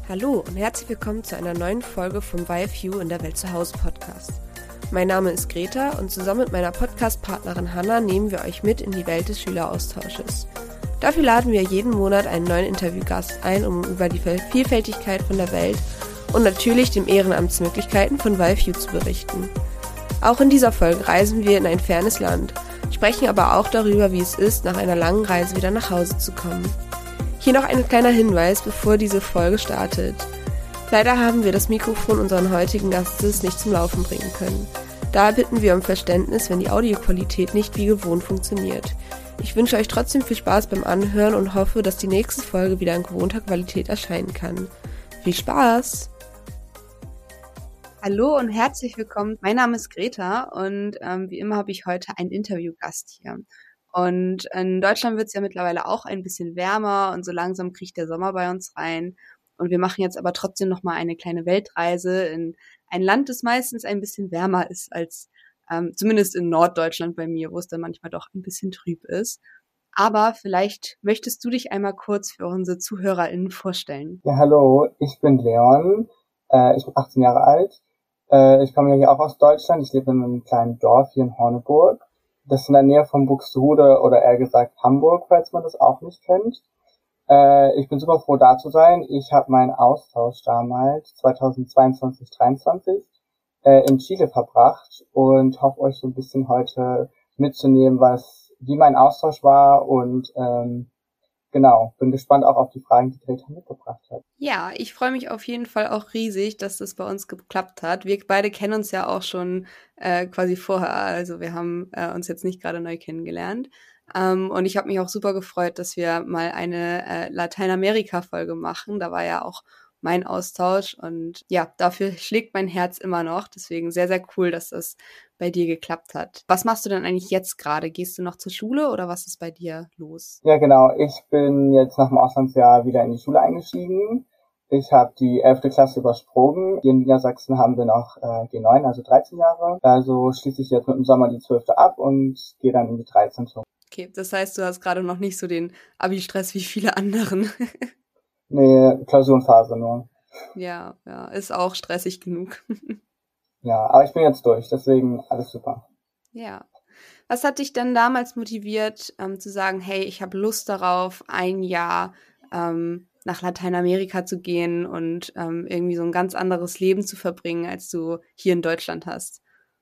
Hallo und herzlich willkommen zu einer neuen Folge vom YFU in der Welt zu Hause Podcast. Mein Name ist Greta und zusammen mit meiner Podcast-Partnerin Hannah nehmen wir euch mit in die Welt des Schüleraustausches. Dafür laden wir jeden Monat einen neuen Interviewgast ein, um über die Vielfältigkeit von der Welt und natürlich den Ehrenamtsmöglichkeiten von YFU zu berichten. Auch in dieser Folge reisen wir in ein fernes Land, sprechen aber auch darüber, wie es ist, nach einer langen Reise wieder nach Hause zu kommen. Hier noch ein kleiner Hinweis, bevor diese Folge startet. Leider haben wir das Mikrofon unseren heutigen Gastes nicht zum Laufen bringen können. Daher bitten wir um Verständnis, wenn die Audioqualität nicht wie gewohnt funktioniert. Ich wünsche euch trotzdem viel Spaß beim Anhören und hoffe, dass die nächste Folge wieder in gewohnter Qualität erscheinen kann. Viel Spaß! Hallo und herzlich willkommen. Mein Name ist Greta und wie immer habe ich heute einen Interviewgast hier. Und in Deutschland wird es ja mittlerweile auch ein bisschen wärmer und so langsam kriecht der Sommer bei uns rein. Und wir machen jetzt aber trotzdem nochmal eine kleine Weltreise in ein Land, das meistens ein bisschen wärmer ist als zumindest in Norddeutschland bei mir, wo es dann manchmal doch ein bisschen trüb ist. Aber vielleicht möchtest du dich einmal kurz für unsere ZuhörerInnen vorstellen. Ja, hallo, ich bin Leon, ich bin 18 Jahre alt. Ich komme ja hier auch aus Deutschland. Ich lebe in einem kleinen Dorf hier in Horneburg. Das ist in der Nähe von Buxtehude oder eher gesagt Hamburg, falls man das auch nicht kennt. Ich bin super froh, da zu sein. Ich habe meinen Austausch damals, 2022/23, in Chile verbracht und hoffe, euch so ein bisschen heute mitzunehmen, wie mein Austausch war und genau, bin gespannt auch auf die Fragen, die Greta mitgebracht hat. Ja, ich freue mich auf jeden Fall auch riesig, dass das bei uns geklappt hat. Wir beide kennen uns ja auch schon quasi vorher, also wir haben uns jetzt nicht gerade neu kennengelernt. Und ich habe mich auch super gefreut, dass wir mal eine Lateinamerika-Folge machen. Da war ja auch mein Austausch und ja, dafür schlägt mein Herz immer noch. Deswegen sehr, sehr cool, dass das bei dir geklappt hat. Was machst du denn eigentlich jetzt gerade? Gehst du noch zur Schule oder was ist bei dir los? Ja, genau. Ich bin jetzt nach dem Auslandsjahr wieder in die Schule eingestiegen. Ich habe die 11. Klasse übersprungen. Hier in Niedersachsen haben wir noch G9, also 13 Jahre. Also schließe ich jetzt mit dem Sommer die 12. ab und gehe dann in die 13. Okay, das heißt, du hast gerade noch nicht so den Abi-Stress wie viele anderen. Nee, Klausurenphase nur. Ja, ist auch stressig genug. Ja, aber ich bin jetzt durch, deswegen alles super. Ja. Was hat dich denn damals motiviert, zu sagen, hey, ich habe Lust darauf, ein Jahr nach Lateinamerika zu gehen und irgendwie so ein ganz anderes Leben zu verbringen, als du hier in Deutschland hast?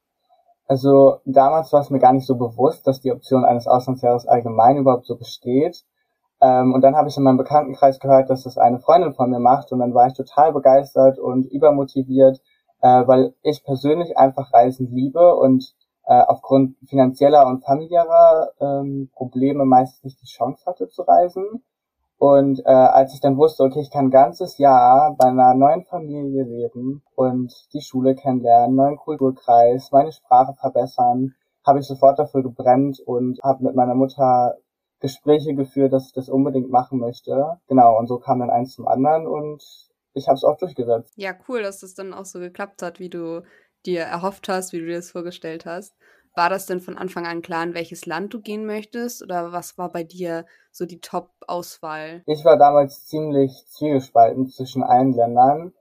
Also damals war es mir gar nicht so bewusst, dass die Option eines Auslandsjahres allgemein überhaupt so besteht. Und dann habe ich in meinem Bekanntenkreis gehört, dass das eine Freundin von mir macht und dann war ich total begeistert und übermotiviert, weil ich persönlich einfach Reisen liebe und aufgrund finanzieller und familiärer Probleme meistens nicht die Chance hatte zu reisen. Und als ich dann wusste, okay, ich kann ein ganzes Jahr bei einer neuen Familie leben und die Schule kennenlernen, neuen Kulturkreis, meine Sprache verbessern, habe ich sofort dafür gebrannt und habe mit meiner Mutter Gespräche geführt, dass ich das unbedingt machen möchte. Genau, und so kam dann eins zum anderen und ich habe es auch durchgesetzt. Ja, cool, dass das dann auch so geklappt hat, wie du dir erhofft hast, wie du dir das vorgestellt hast. War das denn von Anfang an klar, in welches Land du gehen möchtest? Oder was war bei dir so die Top-Auswahl? Ich war damals ziemlich zwiegespalten zwischen allen Ländern.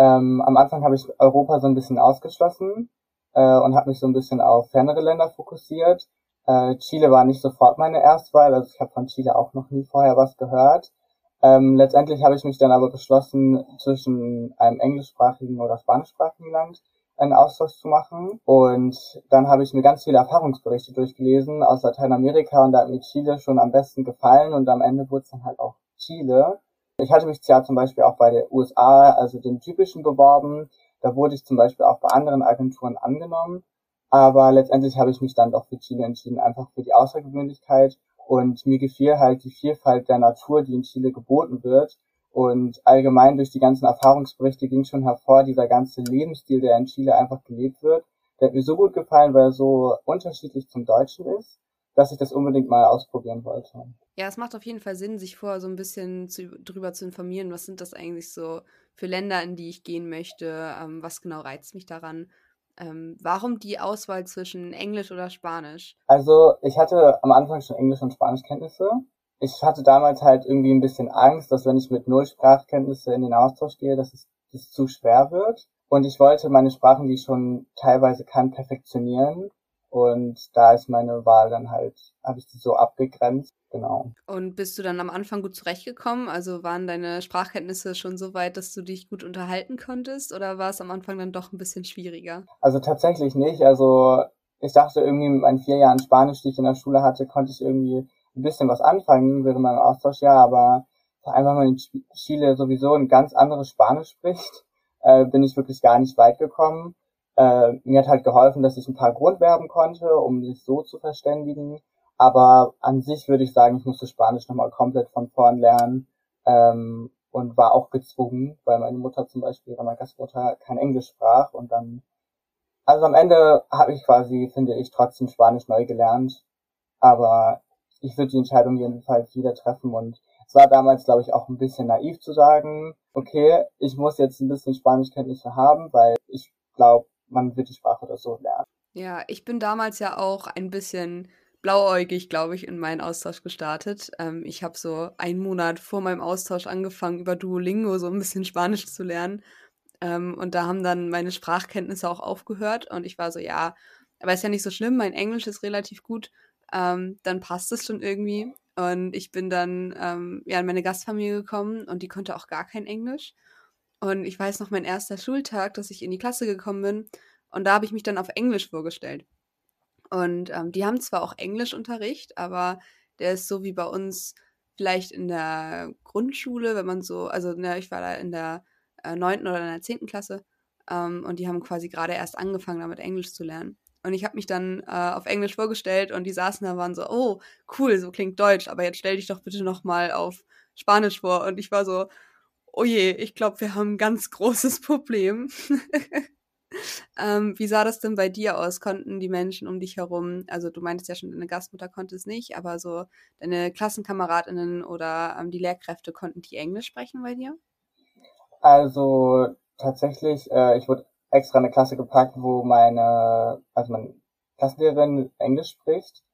Am Anfang habe ich Europa so ein bisschen ausgeschlossen und habe mich so ein bisschen auf fernere Länder fokussiert. Chile war nicht sofort meine Erstwahl, also ich habe von Chile auch noch nie vorher was gehört. Letztendlich habe ich mich dann aber beschlossen, zwischen einem englischsprachigen oder spanischsprachigen Land einen Austausch zu machen. Und dann habe ich mir ganz viele Erfahrungsberichte durchgelesen aus Lateinamerika und da hat mir Chile schon am besten gefallen und am Ende wurde es dann halt auch Chile. Ich hatte mich ja zum Beispiel auch bei der USA, also den typischen, beworben. Da wurde ich zum Beispiel auch bei anderen Agenturen angenommen. Aber letztendlich habe ich mich dann doch für Chile entschieden, einfach für die Außergewöhnlichkeit. Und mir gefiel halt die Vielfalt der Natur, die in Chile geboten wird. Und allgemein durch die ganzen Erfahrungsberichte ging schon hervor, dieser ganze Lebensstil, der in Chile einfach gelebt wird, der hat mir so gut gefallen, weil er so unterschiedlich zum Deutschen ist, dass ich das unbedingt mal ausprobieren wollte. Ja, es macht auf jeden Fall Sinn, sich vorher so ein bisschen drüber zu informieren, was sind das eigentlich so für Länder, in die ich gehen möchte, was genau reizt mich daran. Warum die Auswahl zwischen Englisch oder Spanisch? Also ich hatte am Anfang schon Englisch- und Spanischkenntnisse. ich hatte damals halt irgendwie ein bisschen Angst, dass wenn ich mit null Sprachkenntnisse in den Austausch gehe, dass es zu schwer wird. Und ich wollte meine Sprachen, die ich schon teilweise kann, perfektionieren. Und da ist meine Wahl dann halt, habe ich die so abgegrenzt, genau. Und bist du dann am Anfang gut zurechtgekommen? Also waren deine Sprachkenntnisse schon so weit, dass du dich gut unterhalten konntest? Oder war es am Anfang dann doch ein bisschen schwieriger? Also tatsächlich nicht. Also ich dachte irgendwie mit meinen 4 Jahren Spanisch, die ich in der Schule hatte, konnte ich irgendwie ein bisschen was anfangen während meinem Austauschjahr, aber vor allem, wenn man in Chile sowieso ein ganz anderes Spanisch spricht, bin ich wirklich gar nicht weit gekommen. Mir hat halt geholfen, dass ich ein paar Grundverben konnte, um sich so zu verständigen. Aber an sich würde ich sagen, ich musste Spanisch nochmal komplett von vorn lernen. Und war auch gezwungen, weil meine Mutter zum Beispiel, oder meine Gastmutter, kein Englisch sprach und dann, also am Ende habe ich quasi, finde ich, trotzdem Spanisch neu gelernt, aber ich würde die Entscheidung jedenfalls wieder treffen und es war damals, glaube ich, auch ein bisschen naiv zu sagen, okay, ich muss jetzt ein bisschen Spanischkenntnisse haben, weil ich glaube, man wird die Sprache oder so lernen. Ja, ich bin damals ja auch ein bisschen blauäugig, glaube ich, in meinen Austausch gestartet. Ich habe so einen Monat vor meinem Austausch angefangen, über Duolingo so ein bisschen Spanisch zu lernen. Und da haben dann meine Sprachkenntnisse auch aufgehört. Und ich war so, ja, aber ist ja nicht so schlimm, mein Englisch ist relativ gut. Dann passt es schon irgendwie. Und ich bin dann ja in meine Gastfamilie gekommen und die konnte auch gar kein Englisch. Und ich weiß noch, mein erster Schultag, dass ich in die Klasse gekommen bin. Und da habe ich mich dann auf Englisch vorgestellt. Und die haben zwar auch Englischunterricht, aber der ist so wie bei uns vielleicht in der Grundschule, wenn man so, also ne, ich war da in der 9. oder in der 10. Klasse und die haben quasi gerade erst angefangen, damit Englisch zu lernen. Und ich habe mich dann auf Englisch vorgestellt und die saßen da waren so, oh, cool, so klingt Deutsch, aber jetzt stell dich doch bitte nochmal auf Spanisch vor. Und ich war so, oh je, ich glaube, wir haben ein ganz großes Problem. Wie sah das denn bei dir aus? Konnten die Menschen um dich herum, also du meintest ja schon, deine Gastmutter konnte es nicht, aber so deine KlassenkameradInnen oder die Lehrkräfte, konnten die Englisch sprechen bei dir? Also tatsächlich, ich wurde extra in eine Klasse gepackt, wo meine Klassenlehrerin Englisch spricht.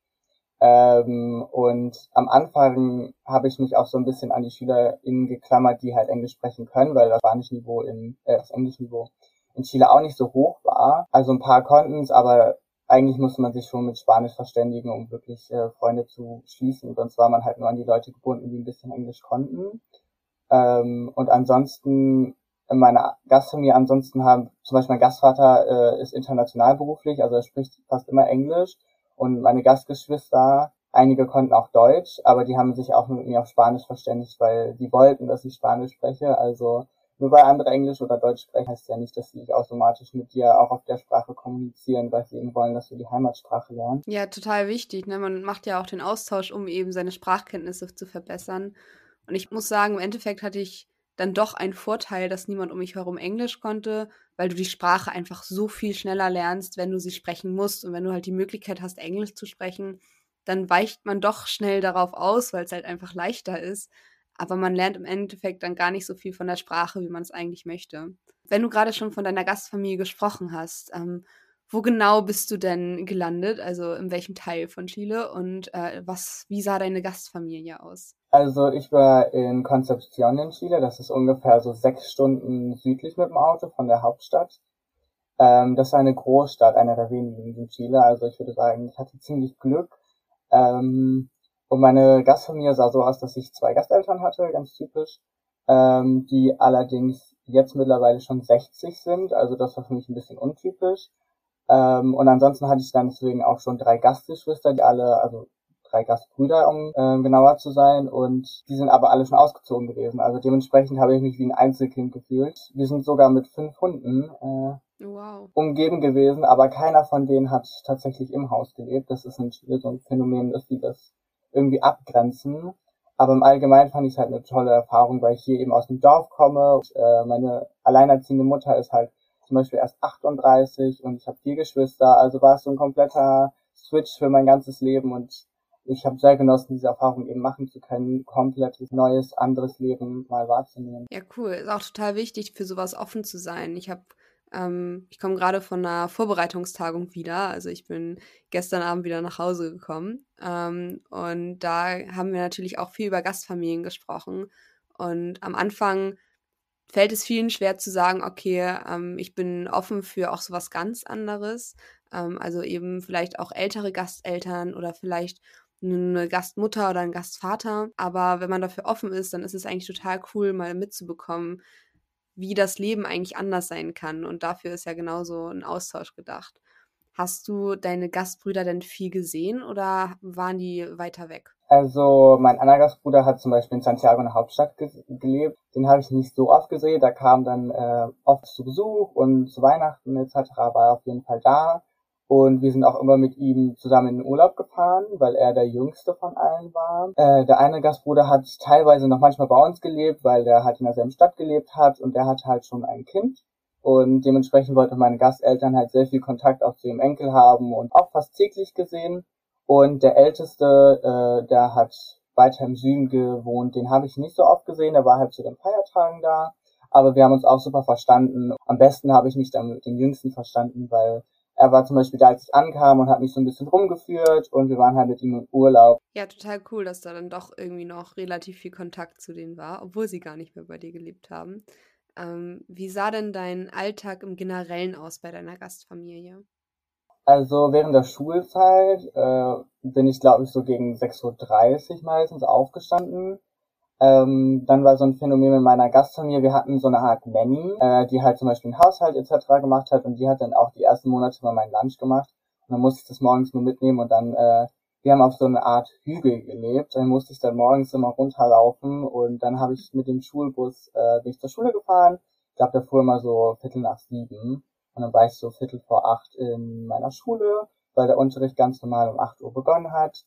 Und am Anfang habe ich mich auch so ein bisschen an die SchülerInnen geklammert, die halt Englisch sprechen können, weil das Englischniveau in Chile auch nicht so hoch war. Also ein paar konnten es, aber eigentlich musste man sich schon mit Spanisch verständigen, um wirklich Freunde zu schließen. Sonst war man halt nur an die Leute gebunden, die ein bisschen Englisch konnten. Und ansonsten in meiner Gastfamilie, haben zum Beispiel mein Gastvater ist international beruflich, also er spricht fast immer Englisch. Und meine Gastgeschwister, einige konnten auch Deutsch, aber die haben sich auch mit mir auf Spanisch verständigt, weil die wollten, dass ich Spanisch spreche. Also nur weil andere Englisch oder Deutsch sprechen, heißt ja nicht, dass sie automatisch mit dir auch auf der Sprache kommunizieren, weil sie eben wollen, dass du die Heimatsprache lernst. Ja, total wichtig. Ne? Man macht ja auch den Austausch, um eben seine Sprachkenntnisse zu verbessern. Und ich muss sagen, im Endeffekt hatte ich dann doch einen Vorteil, dass niemand um mich herum Englisch konnte, weil du die Sprache einfach so viel schneller lernst, wenn du sie sprechen musst. Und wenn du halt die Möglichkeit hast, Englisch zu sprechen, dann weicht man doch schnell darauf aus, weil es halt einfach leichter ist. Aber man lernt im Endeffekt dann gar nicht so viel von der Sprache, wie man es eigentlich möchte. Wenn du gerade schon von deiner Gastfamilie gesprochen hast, wo genau bist du denn gelandet? Also in welchem Teil von Chile? Und wie sah deine Gastfamilie aus? Also ich war in Concepción in Chile, das ist ungefähr so 6 Stunden südlich mit dem Auto von der Hauptstadt. Das war eine Großstadt, einer der wenigen in Chile, also ich würde sagen, ich hatte ziemlich Glück. Und meine Gastfamilie sah so aus, dass ich 2 Gasteltern hatte, ganz typisch, die allerdings jetzt mittlerweile schon 60 sind, also das war für mich ein bisschen untypisch. Und ansonsten hatte ich dann deswegen auch schon 3 Gastgeschwister, also 3 Gastbrüder, um genauer zu sein, und die sind aber alle schon ausgezogen gewesen. Also dementsprechend habe ich mich wie ein Einzelkind gefühlt. Wir sind sogar mit 5 Hunden Wow. umgeben gewesen, aber keiner von denen hat tatsächlich im Haus gelebt. Das ist so ein Phänomen, dass die das irgendwie abgrenzen. Aber im Allgemeinen fand ich es halt eine tolle Erfahrung, weil ich hier eben aus dem Dorf komme. Und, meine alleinerziehende Mutter ist halt zum Beispiel erst 38 und ich habe 4 Geschwister. Also war es so ein kompletter Switch für mein ganzes Leben und ich habe sehr genossen, diese Erfahrung eben machen zu können, komplettes neues, anderes Leben mal wahrzunehmen. Ja, cool. Ist auch total wichtig, für sowas offen zu sein. Ich habe Ich komme gerade von einer Vorbereitungstagung wieder. Also ich bin gestern Abend wieder nach Hause gekommen. Und da haben wir natürlich auch viel über Gastfamilien gesprochen. Und am Anfang fällt es vielen schwer zu sagen, okay, ich bin offen für auch so was ganz anderes. Also eben vielleicht auch ältere Gasteltern oder vielleicht eine Gastmutter oder ein Gastvater. Aber wenn man dafür offen ist, dann ist es eigentlich total cool, mal mitzubekommen, wie das Leben eigentlich anders sein kann. Und dafür ist ja genauso ein Austausch gedacht. Hast du deine Gastbrüder denn viel gesehen oder waren die weiter weg? Also mein anderer Gastbruder hat zum Beispiel in Santiago in der Hauptstadt gelebt. Den habe ich nicht so oft gesehen. Der kam dann oft zu Besuch und zu Weihnachten etc. war er auf jeden Fall da. Und wir sind auch immer mit ihm zusammen in den Urlaub gefahren, weil er der jüngste von allen war. Der eine Gastbruder hat teilweise noch manchmal bei uns gelebt, weil der halt in derselben Stadt gelebt hat und der hat halt schon ein Kind. Und dementsprechend wollten meine Gasteltern halt sehr viel Kontakt auch zu ihrem Enkel haben und auch fast täglich gesehen. Und der Älteste, der hat weiter im Süden gewohnt, den habe ich nicht so oft gesehen, der war halt zu den Feiertagen da. Aber wir haben uns auch super verstanden. Am besten habe ich mich dann mit dem Jüngsten verstanden, weil er war zum Beispiel da, als ich ankam und hat mich so ein bisschen rumgeführt und wir waren halt mit ihm im Urlaub. Ja, total cool, dass da dann doch irgendwie noch relativ viel Kontakt zu denen war, obwohl sie gar nicht mehr bei dir gelebt haben. Wie sah denn dein Alltag im Generellen aus bei deiner Gastfamilie? Also während der Schulzeit bin ich, glaube ich, so gegen 6:30 Uhr meistens aufgestanden. Dann war so ein Phänomen in meiner Gastfamilie, wir hatten so eine Art Nanny, die halt zum Beispiel den Haushalt etc. gemacht hat und die hat dann auch die ersten Monate immer meinen Lunch gemacht. Und dann musste ich das morgens nur mitnehmen und dann, wir haben auf so eine Art Hügel gelebt, dann musste ich dann morgens immer runterlaufen und dann habe ich mit dem Schulbus, bin ich zur Schule gefahren. Ich glaube, der fuhr immer so 7:15 und dann war ich so 7:45 in meiner Schule, weil der Unterricht ganz normal um 8 Uhr begonnen hat.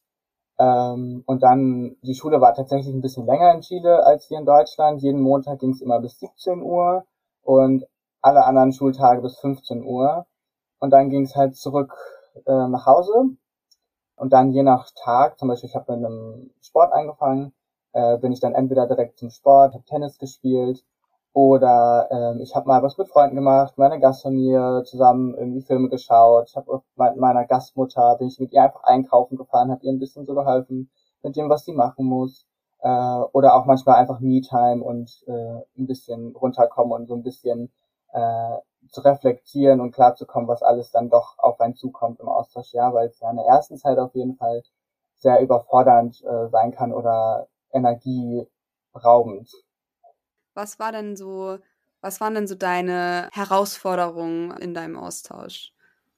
Und dann, die Schule war tatsächlich ein bisschen länger in Chile als hier in Deutschland. Jeden Montag ging es immer bis 17 Uhr und alle anderen Schultage bis 15 Uhr. Und dann ging es halt zurück nach Hause. Und dann je nach Tag, zum Beispiel ich habe mit einem Sport angefangen, bin ich dann entweder direkt zum Sport, habe Tennis gespielt oder ich habe mal was mit Freunden gemacht, meine Gastfamilie zusammen irgendwie Filme geschaut. Ich habe mit meiner Gastmutter, bin ich mit ihr einfach einkaufen gefahren, habe ihr ein bisschen so geholfen mit dem, was sie machen muss. Oder auch manchmal einfach Me-Time und ein bisschen runterkommen und so ein bisschen äh, zu reflektieren und klarzukommen, was alles dann doch auf einen zukommt im Austausch. Ja, weil es ja in der ersten Zeit auf jeden Fall sehr überfordernd sein kann oder energieraubend. Was war denn so, was waren denn so deine Herausforderungen in deinem Austausch?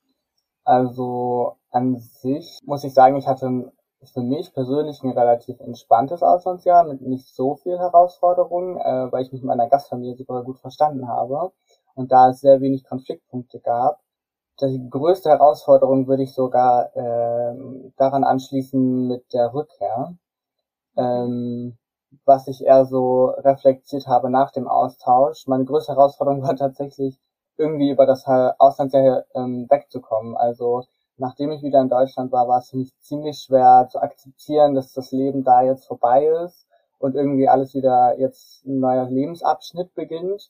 Also an sich muss ich sagen, ich hatte für mich persönlich ein relativ entspanntes Auslandsjahr mit nicht so viel Herausforderungen, weil ich mich mit meiner Gastfamilie super gut verstanden habe und da es sehr wenig Konfliktpunkte gab. Die größte Herausforderung würde ich sogar daran anschließen mit der Rückkehr, Mhm. ähm, was ich eher so reflektiert habe nach dem Austausch. Meine größte Herausforderung war tatsächlich, irgendwie über das Auslandsjahr wegzukommen. Also nachdem ich wieder in Deutschland war, war es für mich ziemlich schwer zu akzeptieren, dass das Leben da jetzt vorbei ist und irgendwie alles wieder jetzt ein neuer Lebensabschnitt beginnt,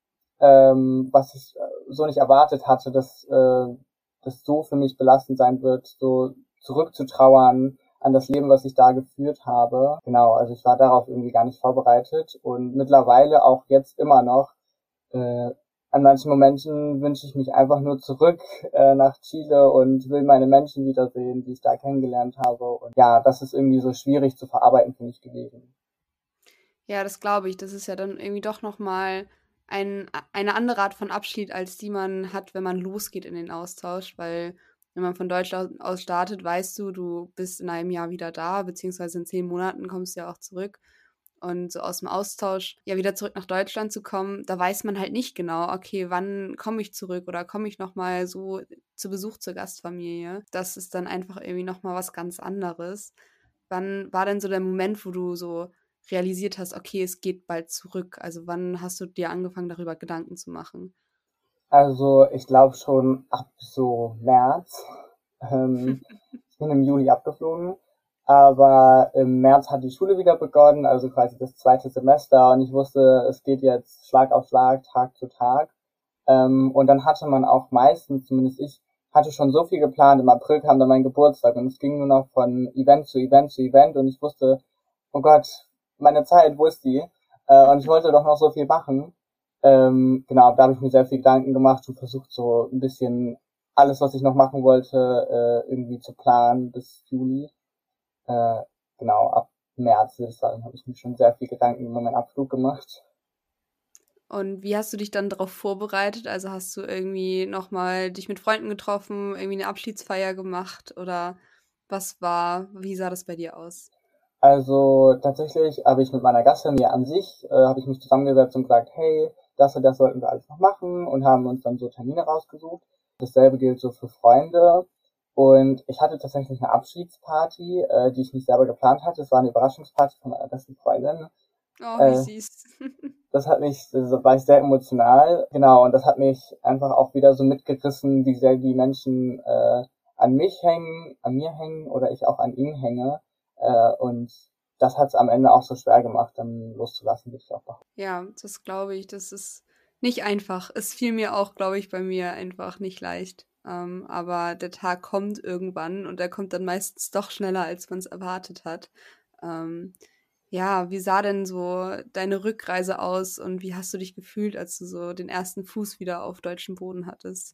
was ich so nicht erwartet hatte, dass das so für mich belastend sein wird, so zurückzutrauern an das Leben, was ich da geführt habe. Genau, also ich war darauf irgendwie gar nicht vorbereitet und mittlerweile auch jetzt immer noch. Äh, an manchen Momenten wünsche ich mich einfach nur zurück nach Chile und will meine Menschen wiedersehen, die ich da kennengelernt habe. Und ja, das ist irgendwie so schwierig zu verarbeiten für mich gewesen. Ja, das glaube ich. Das ist ja dann irgendwie doch noch mal eine andere Art von Abschied, als die man hat, wenn man losgeht in den Austausch, weil wenn man von Deutschland aus startet, weißt du, du bist in einem Jahr wieder da, beziehungsweise in 10 Monaten kommst du ja auch zurück. Und so aus dem Austausch ja wieder zurück nach Deutschland zu kommen, da weiß man halt nicht genau, okay, wann komme ich zurück oder komme ich noch mal so zu Besuch zur Gastfamilie. Das ist dann einfach irgendwie noch mal was ganz anderes. Wann war denn so der Moment, wo du so realisiert hast, okay, es geht bald zurück? Also wann hast du dir angefangen, darüber Gedanken zu machen? Also ich glaube schon ab so März. Ich bin im Juli abgeflogen, aber im März hat die Schule wieder begonnen, also quasi das zweite Semester und ich wusste, es geht jetzt Schlag auf Schlag, Tag zu Tag. Und dann hatte man auch meistens, zumindest ich, hatte schon so viel geplant. Im April kam dann mein Geburtstag und es ging nur noch von Event zu Event zu Event und ich wusste, oh Gott, meine Zeit, wo ist die? Und ich wollte doch noch so viel machen. Genau, da habe ich mir sehr viel Gedanken gemacht und versucht so ein bisschen alles, was ich noch machen wollte, irgendwie zu planen bis Juli. Äh, genau, ab März, würde ich sagen, habe ich mir schon sehr viel Gedanken über meinen Abflug gemacht. Und wie hast du dich dann darauf vorbereitet? Also hast du irgendwie nochmal dich mit Freunden getroffen, irgendwie eine Abschiedsfeier gemacht oder wie sah das bei dir aus? Also tatsächlich habe ich mit meiner Gastfamilie an sich, habe ich mich zusammengesetzt und gesagt, hey, das und das sollten wir alles noch machen und haben uns dann so Termine rausgesucht. Dasselbe gilt so für Freunde. Und ich hatte tatsächlich eine Abschiedsparty, die ich nicht selber geplant hatte. Es war eine Überraschungsparty von meiner besten Freundin. Oh, wie Äh, süß. Das hat mich, also war ich sehr emotional, genau, und das hat mich einfach auch wieder so mitgerissen, wie sehr die Menschen an mich hängen, an mir hängen oder ich auch an ihnen hänge. Und das hat es am Ende auch so schwer gemacht, dann loszulassen, würde ich auch behaupten. Ja, das glaube ich. Das ist nicht einfach. Es fiel mir auch, glaube ich, bei mir einfach nicht leicht. Aber der Tag kommt irgendwann und er kommt dann meistens doch schneller, als man es erwartet hat. Ähm, ja, wie sah denn so deine Rückreise aus und wie hast du dich gefühlt, als du so den ersten Fuß wieder auf deutschem Boden hattest?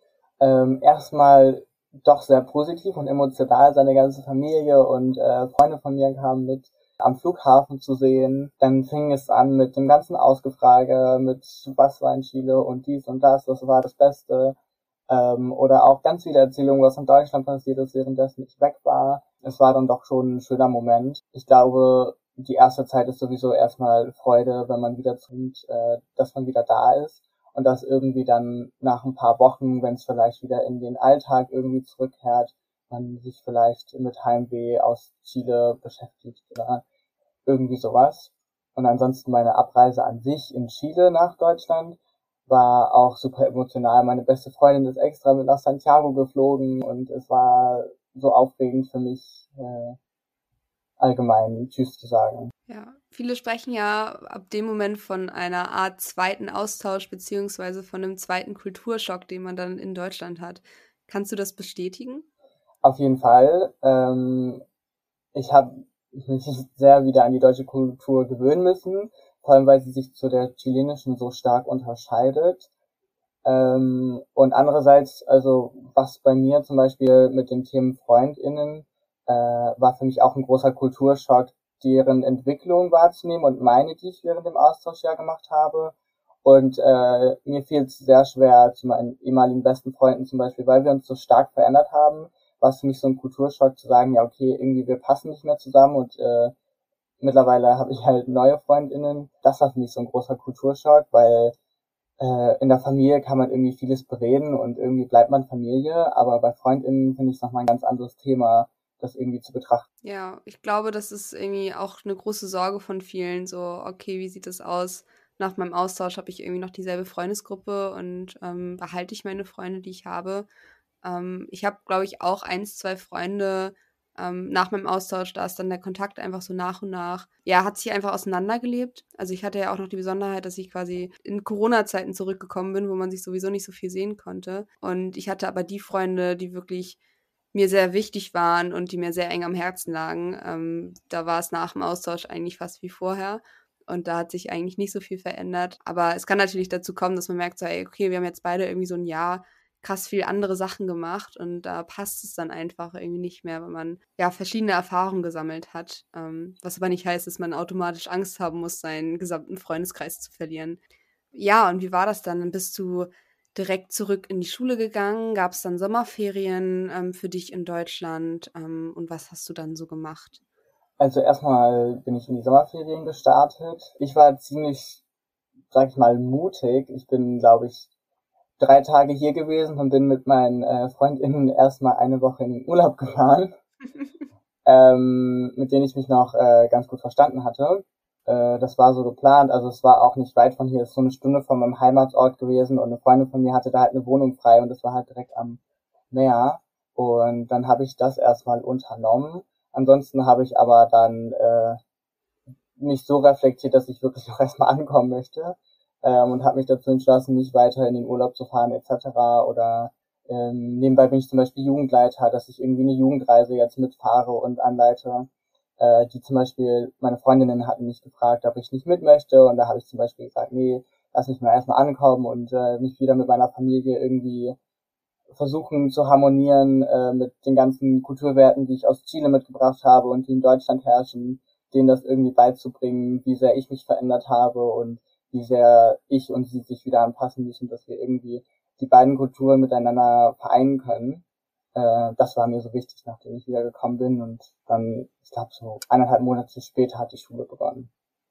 Erstmal doch sehr positiv und emotional. Seine ganze Familie und Freunde von mir kamen mit am Flughafen zu sehen. Dann fing es an mit dem ganzen Ausgefrage, mit was war in Chile und dies und das war das Beste. Oder auch ganz viele Erzählungen, was in Deutschland passiert ist, währenddessen ich weg war. Es war dann doch schon ein schöner Moment. Ich glaube, die erste Zeit ist sowieso erstmal Freude, wenn man wieder zoomt, dass man wieder da ist und dass irgendwie dann nach ein paar Wochen, wenn es vielleicht wieder in den Alltag irgendwie zurückkehrt, man sich vielleicht mit Heimweh aus Chile beschäftigt oder irgendwie sowas. Und ansonsten meine Abreise an sich in Chile nach Deutschland war auch super emotional. Meine beste Freundin ist extra mit nach Santiago geflogen und es war so aufregend für mich, allgemein Tschüss zu sagen. Ja, viele sprechen ja ab dem Moment von einer Art zweiten Austausch beziehungsweise von einem zweiten Kulturschock, den man dann in Deutschland hat. Kannst du das bestätigen? Auf jeden Fall. Ich habe mich sehr wieder an die deutsche Kultur gewöhnen müssen, vor allem weil sie sich zu der chilenischen so stark unterscheidet. Und andererseits, also was bei mir zum Beispiel mit den Themen FreundInnen war für mich auch ein großer Kulturschock, deren Entwicklung wahrzunehmen und meine, die ich während dem Austauschjahr gemacht habe. Und mir fiel es sehr schwer, zu meinen ehemaligen besten Freunden zum Beispiel, weil wir uns so stark verändert haben, war es für mich so ein Kulturschock zu sagen, ja okay, irgendwie wir passen nicht mehr zusammen und mittlerweile habe ich halt neue FreundInnen. Das war für mich so ein großer Kulturschock, weil in der Familie kann man irgendwie vieles bereden und irgendwie bleibt man Familie, aber bei FreundInnen finde ich es nochmal ein ganz anderes Thema, das irgendwie zu betrachten. Ja, ich glaube, das ist irgendwie auch eine große Sorge von vielen, so: „Okay, wie sieht das aus? Nach meinem Austausch habe ich irgendwie noch dieselbe Freundesgruppe und, behalte ich meine Freunde, die ich habe?“ Ich habe, glaube ich, auch eins, 2 Freunde, nach meinem Austausch, da ist dann der Kontakt einfach so nach und nach ja, hat sich einfach auseinandergelebt. Also, ich hatte ja auch noch die Besonderheit, dass ich quasi in Corona-Zeiten zurückgekommen bin, wo man sich sowieso nicht so viel sehen konnte. Und ich hatte aber die Freunde, die wirklich mir sehr wichtig waren und die mir sehr eng am Herzen lagen. Da war es nach dem Austausch eigentlich fast wie vorher. Und da hat sich eigentlich nicht so viel verändert. Aber es kann natürlich dazu kommen, dass man merkt, so, ey, okay, wir haben jetzt beide irgendwie so ein Jahr krass viel andere Sachen gemacht und da passt es dann einfach irgendwie nicht mehr, wenn man ja verschiedene Erfahrungen gesammelt hat. Was aber nicht heißt, dass man automatisch Angst haben muss, seinen gesamten Freundeskreis zu verlieren. Ja, und wie war das dann? Dann bist du direkt zurück in die Schule gegangen? Gab es dann Sommerferien, für dich in Deutschland? Und was hast du dann so gemacht? Also erstmal bin ich in die Sommerferien gestartet. Ich war ziemlich, sag ich mal, mutig. Ich bin, glaube ich, 3 Tage hier gewesen und bin mit meinen FreundInnen erstmal eine Woche in den Urlaub gefahren, mit denen ich mich noch ganz gut verstanden hatte. Das war so geplant, also es war auch nicht weit von hier, es ist so eine Stunde von meinem Heimatort gewesen und eine Freundin von mir hatte da halt eine Wohnung frei und das war halt direkt am Meer. Und dann habe ich das erstmal unternommen. Ansonsten habe ich aber dann mich so reflektiert, dass ich wirklich auch erstmal ankommen möchte. und habe mich dazu entschlossen, nicht weiter in den Urlaub zu fahren etc. Oder nebenbei bin ich zum Beispiel Jugendleiter, dass ich irgendwie eine Jugendreise jetzt mitfahre und anleite. Die zum Beispiel, meine Freundinnen hatten mich gefragt, ob ich nicht mit möchte, und da habe ich zum Beispiel gesagt, nee, lass mich mal erstmal ankommen und mich wieder mit meiner Familie irgendwie versuchen zu harmonieren mit den ganzen Kulturwerten, die ich aus Chile mitgebracht habe und die in Deutschland herrschen, denen das irgendwie beizubringen, wie sehr ich mich verändert habe und wie sehr ich und sie sich wieder anpassen müssen, dass wir irgendwie die beiden Kulturen miteinander vereinen können. Das war mir so wichtig, nachdem ich wieder gekommen bin, und dann, ich glaube, so 1,5 Monate später hat die Schule begonnen.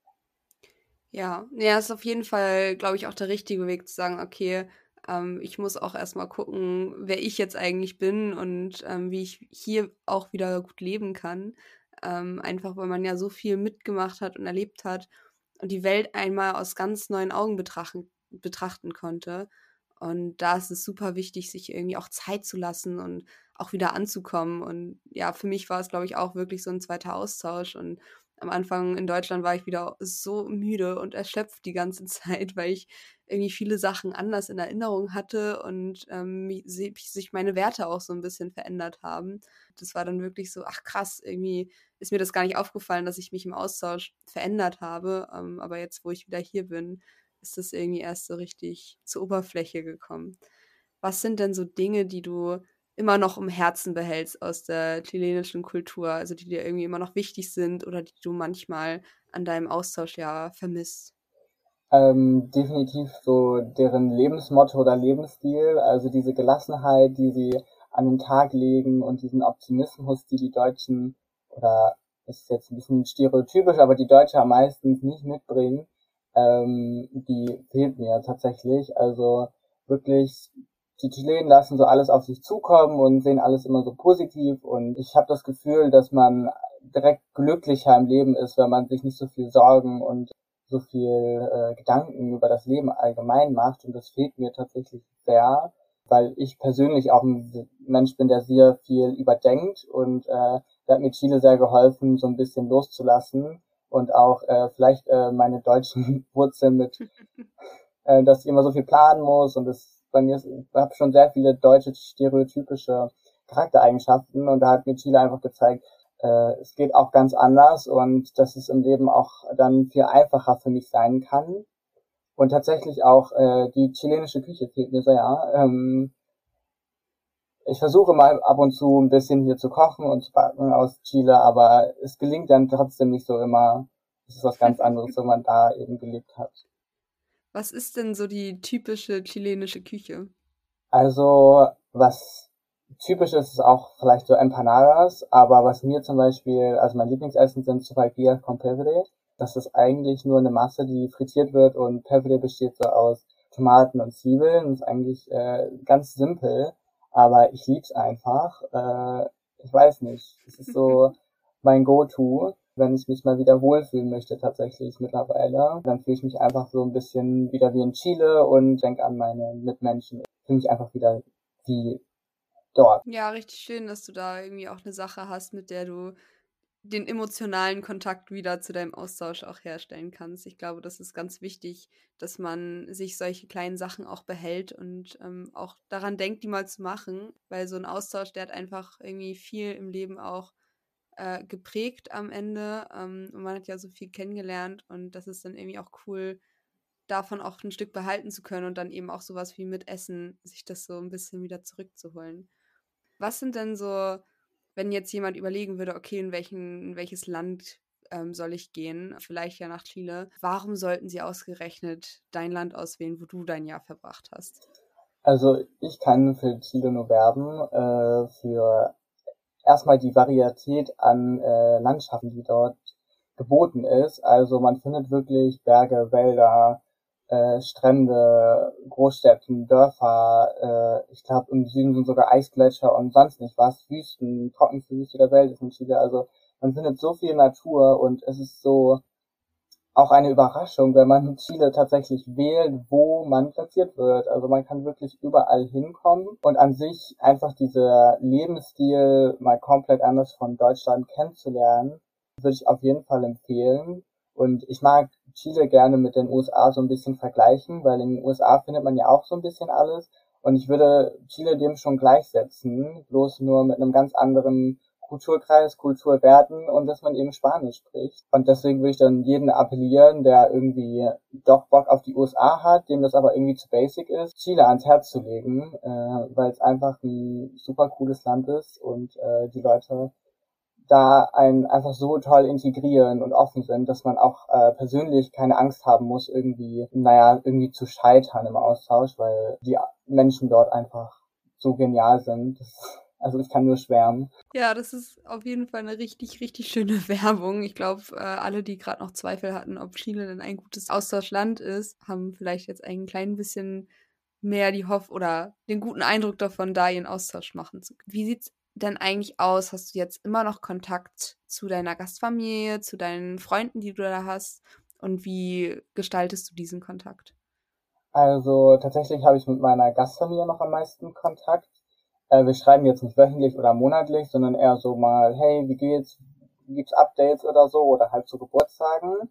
Ja, ist auf jeden Fall, glaube ich, auch der richtige Weg zu sagen, okay, ich muss auch erstmal gucken, wer ich jetzt eigentlich bin und wie ich hier auch wieder gut leben kann. Einfach weil man ja so viel mitgemacht hat und erlebt hat und die Welt einmal aus ganz neuen Augen betrachten konnte. Und da ist es super wichtig, sich irgendwie auch Zeit zu lassen und auch wieder anzukommen. Und ja, für mich war es, glaube ich, auch wirklich so ein zweiter Austausch. Und am Anfang in Deutschland war ich wieder so müde und erschöpft die ganze Zeit, weil ich irgendwie viele Sachen anders in Erinnerung hatte und sich meine Werte auch so ein bisschen verändert haben. Das war dann wirklich so, ach krass, irgendwie ist mir das gar nicht aufgefallen, dass ich mich im Austausch verändert habe. Aber jetzt, wo ich wieder hier bin, ist das irgendwie erst so richtig zur Oberfläche gekommen. Was sind denn so Dinge, die du immer noch im Herzen behältst aus der chilenischen Kultur, also die dir irgendwie immer noch wichtig sind oder die du manchmal an deinem Austausch ja vermisst? Definitiv so deren Lebensmotto oder Lebensstil, also diese Gelassenheit, die sie an den Tag legen, und diesen Optimismus, die die Deutschen, oder ist jetzt ein bisschen stereotypisch, aber die Deutsche am meisten nicht mitbringen, die fehlt mir tatsächlich. Also wirklich, die Chilenen lassen so alles auf sich zukommen und sehen alles immer so positiv, und ich habe das Gefühl, dass man direkt glücklicher im Leben ist, wenn man sich nicht so viel Sorgen und so viel Gedanken über das Leben allgemein macht, und das fehlt mir tatsächlich sehr, weil ich persönlich auch ein Mensch bin, der sehr viel überdenkt, und da hat mir Chile sehr geholfen, so ein bisschen loszulassen, und auch vielleicht meine deutschen Wurzeln mit, dass ich immer so viel planen muss, und das bei mir ist, ich habe schon sehr viele deutsche stereotypische Charaktereigenschaften, und da hat mir Chile einfach gezeigt, es geht auch ganz anders, und dass es im Leben auch dann viel einfacher für mich sein kann. Und tatsächlich auch die chilenische Küche fehlt mir sehr. Ich versuche mal ab und zu ein bisschen hier zu kochen und zu backen aus Chile, aber es gelingt dann trotzdem nicht so immer. Es ist was ganz anderes, wenn man da eben gelebt hat. Was ist denn so die typische chilenische Küche? Also, was typisch ist, ist auch vielleicht so Empanadas, aber was mir zum Beispiel, also mein Lieblingsessen sind Sopaipillas con pebre. Das ist eigentlich nur eine Masse, die frittiert wird, und pebre besteht so aus Tomaten und Zwiebeln. Das ist eigentlich ganz simpel, aber ich lieb's einfach. Ich weiß nicht, es ist so mein Go-To, wenn ich mich mal wieder wohlfühlen möchte tatsächlich mittlerweile. Dann fühle ich mich einfach so ein bisschen wieder wie in Chile und denke an meine Mitmenschen. Ich fühle mich einfach wieder wie dort. Ja, richtig schön, dass du da irgendwie auch eine Sache hast, mit der du den emotionalen Kontakt wieder zu deinem Austausch auch herstellen kannst. Ich glaube, das ist ganz wichtig, dass man sich solche kleinen Sachen auch behält und auch daran denkt, die mal zu machen, weil so ein Austausch, der hat einfach irgendwie viel im Leben auch geprägt am Ende. Und man hat ja so viel kennengelernt und das ist dann irgendwie auch cool, davon auch ein Stück behalten zu können und dann eben auch sowas wie mit Essen, sich das so ein bisschen wieder zurückzuholen. Was sind denn so, wenn jetzt jemand überlegen würde, okay, in welches Land soll ich gehen? Vielleicht ja nach Chile. Warum sollten sie ausgerechnet dein Land auswählen, wo du dein Jahr verbracht hast? Also ich kann für Chile nur werben, für erstmal die Varietät an Landschaften, die dort geboten ist. Also man findet wirklich Berge, Wälder, Strände, Großstädten, Dörfer. Ich glaube, im Süden sind sogar Eisgletscher und sonst nicht was. Wüsten, trockenste Wüste der Welt ist in Chile. Also man findet so viel Natur, und es ist so auch eine Überraschung, wenn man Chile tatsächlich wählt, wo man platziert wird. Also man kann wirklich überall hinkommen, und an sich einfach dieser Lebensstil mal komplett anders von Deutschland kennenzulernen, würde ich auf jeden Fall empfehlen. Und ich mag Chile gerne mit den USA so ein bisschen vergleichen, weil in den USA findet man ja auch so ein bisschen alles. Und ich würde Chile dem schon gleichsetzen, bloß nur mit einem ganz anderen Kulturkreis, Kulturwerten und dass man eben Spanisch spricht. Und deswegen würde ich dann jeden appellieren, der irgendwie doch Bock auf die USA hat, dem das aber irgendwie zu basic ist, Chile ans Herz zu legen, weil es einfach ein super cooles Land ist und die Leute da einen einfach so toll integrieren und offen sind, dass man auch persönlich keine Angst haben muss, irgendwie zu scheitern im Austausch, weil die Menschen dort einfach so genial sind. Also ich kann nur schwärmen. Ja, das ist auf jeden Fall eine richtig, richtig schöne Werbung. Ich glaube, alle, die gerade noch Zweifel hatten, ob Chile denn ein gutes Austauschland ist, haben vielleicht jetzt ein klein bisschen mehr die oder den guten Eindruck davon, da ihren Austausch machen zu können. Wie sieht's denn eigentlich aus? Hast du jetzt immer noch Kontakt zu deiner Gastfamilie, zu deinen Freunden, die du da hast? Und wie gestaltest du diesen Kontakt? Also tatsächlich habe ich mit meiner Gastfamilie noch am meisten Kontakt. Wir schreiben jetzt nicht wöchentlich oder monatlich, sondern eher so mal, hey, wie geht's? Gibt's Updates oder so oder halt zu Geburtstagen.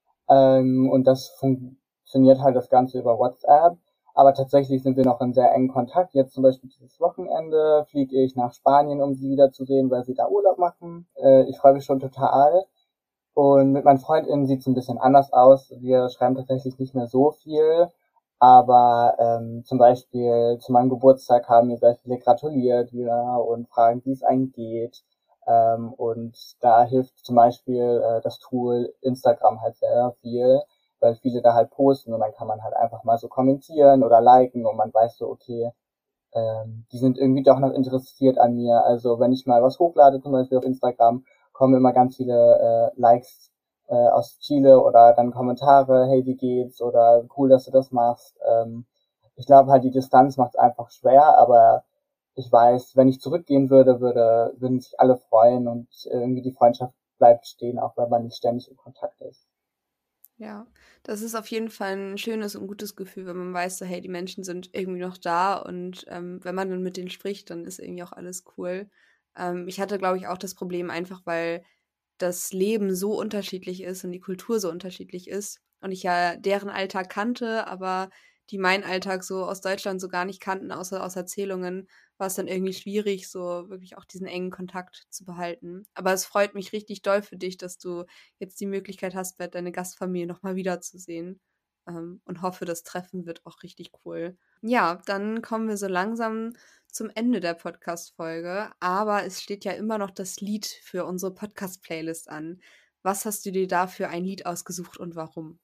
Und das funktioniert halt das Ganze über WhatsApp. Aber tatsächlich sind wir noch in sehr engen Kontakt. Jetzt zum Beispiel dieses Wochenende fliege ich nach Spanien, um sie wiederzusehen, weil sie da Urlaub machen. Ich freue mich schon total. Und mit meinen FreundInnen sieht es ein bisschen anders aus. Wir schreiben tatsächlich nicht mehr so viel. Aber zum Beispiel zu meinem Geburtstag haben mir sehr viele gratuliert wieder und fragen, wie es einem geht. Und da hilft zum Beispiel das Tool Instagram halt sehr viel, weil viele da halt posten und dann kann man halt einfach mal so kommentieren oder liken und man weiß so, okay, die sind irgendwie doch noch interessiert an mir. Also wenn ich mal was hochlade, zum Beispiel auf Instagram, kommen immer ganz viele Likes aus Chile oder dann Kommentare, hey, wie geht's oder cool, dass du das machst. Ich glaube halt, die Distanz macht es einfach schwer, aber ich weiß, wenn ich zurückgehen würden sich alle freuen und irgendwie die Freundschaft bleibt stehen, auch wenn man nicht ständig in Kontakt ist. Ja, das ist auf jeden Fall ein schönes und gutes Gefühl, wenn man weiß, so, hey, die Menschen sind irgendwie noch da und wenn man dann mit denen spricht, dann ist irgendwie auch alles cool. Ich hatte, glaube ich, auch das Problem einfach, weil das Leben so unterschiedlich ist und die Kultur so unterschiedlich ist und ich ja deren Alltag kannte, aber die meinen Alltag so aus Deutschland so gar nicht kannten, außer aus Erzählungen, war es dann irgendwie schwierig, so wirklich auch diesen engen Kontakt zu behalten. Aber es freut mich richtig doll für dich, dass du jetzt die Möglichkeit hast, deine Gastfamilie nochmal wiederzusehen. Und hoffe, das Treffen wird auch richtig cool. Ja, dann kommen wir so langsam zum Ende der Podcast-Folge, aber es steht ja immer noch das Lied für unsere Podcast-Playlist an. Was hast du dir da für ein Lied ausgesucht und warum?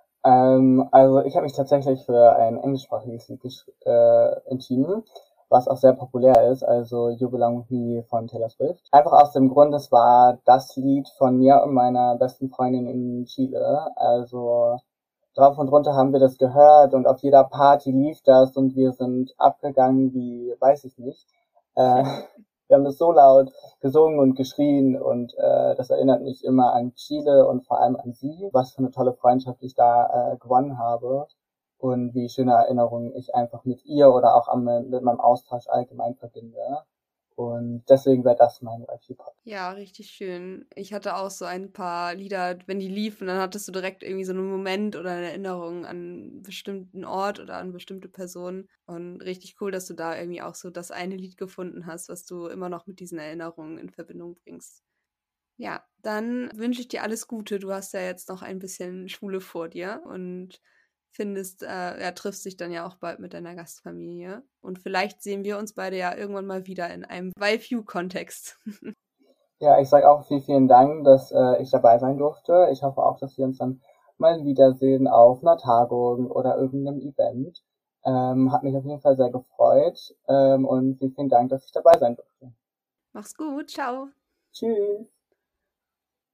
Also ich habe mich tatsächlich für ein englischsprachiges Lied entschieden, was auch sehr populär ist, also You Belong With Me von Taylor Swift. Einfach aus dem Grund, es war das Lied von mir und meiner besten Freundin in Chile. Also drauf und runter haben wir das gehört und auf jeder Party lief das und wir sind abgegangen wie, weiß ich nicht. Äh, Wir haben das so laut gesungen und geschrien und das erinnert mich immer an Chile und vor allem an sie, was für eine tolle Freundschaft ich da gewonnen habe und wie schöne Erinnerungen ich einfach mit ihr oder auch mit meinem Austausch allgemein verbinde. Und deswegen wäre das mein Archipel. Ja, richtig schön. Ich hatte auch so ein paar Lieder, wenn die liefen, dann hattest du direkt irgendwie so einen Moment oder eine Erinnerung an einen bestimmten Ort oder an bestimmte Personen. Und richtig cool, dass du da irgendwie auch so das eine Lied gefunden hast, was du immer noch mit diesen Erinnerungen in Verbindung bringst. Ja, dann wünsche ich dir alles Gute. Du hast ja jetzt noch ein bisschen Schule vor dir und triffst dich dann ja auch bald mit deiner Gastfamilie. Und vielleicht sehen wir uns beide ja irgendwann mal wieder in einem Vive-You-Kontext. Ja, ich sage auch vielen Dank, dass ich dabei sein durfte. Ich hoffe auch, dass wir uns dann mal wiedersehen auf einer Tagung oder irgendeinem Event. Hat mich auf jeden Fall sehr gefreut und vielen Dank, dass ich dabei sein durfte. Mach's gut, ciao. Tschüss.